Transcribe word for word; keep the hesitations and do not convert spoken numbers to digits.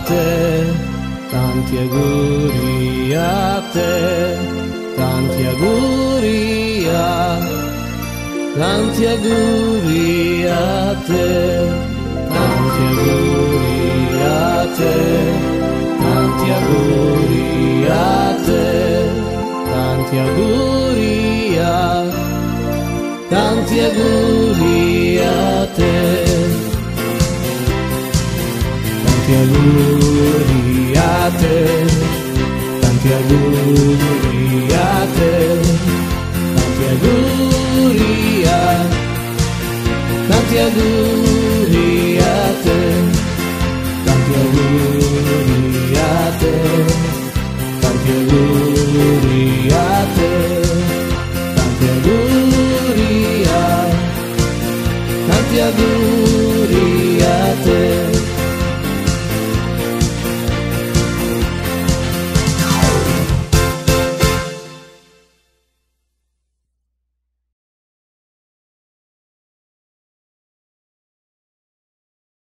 te, tanti auguri a te, tanti auguri a, tanti auguri a te, tanti auguri a te, tanti auguri a te, tanti auguri a, tanti auguri a te. Tanti auguri a te, tanti auguri a te, tanti auguri a, tanti auguri a te, tanti auguri a te, tanti auguri a te.